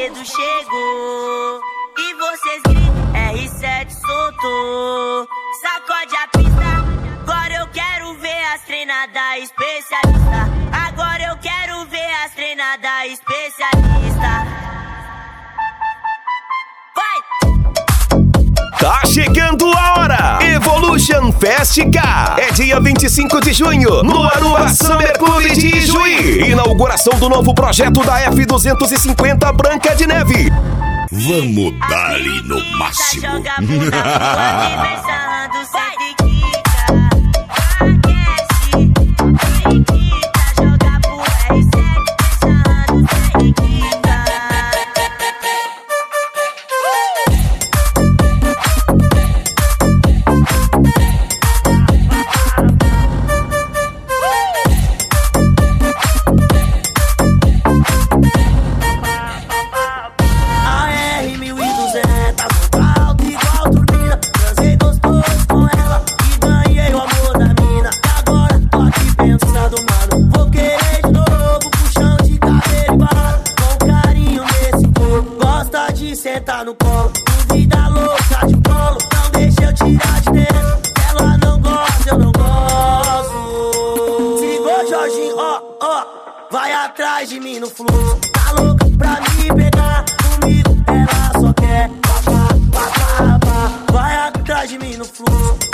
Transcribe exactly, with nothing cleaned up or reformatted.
brinquedo chegou e vocês gritam, R sete soltou. Sacode a pista, agora eu quero ver as treinadas especialista. Agora eu quero ver as treinadas especialista. Tá chegando a hora! Evolution Fest K é dia vinte e cinco de junho no Aruba Summer Club de Ijuí. Inauguração do novo projeto da F duzentos e cinquenta Branca de Neve. Vamos dar ali no máximo. Sentar no colo, vida louca de colo, não deixa eu tirar de dentro. Ela não gosta, eu não gosto. Se ligou, Jorginho, ó, ó, vai atrás de mim no fluxo. Tá louca pra me pegar comigo, ela só quer papá, papá, papá. Vai atrás de mim no fluxo.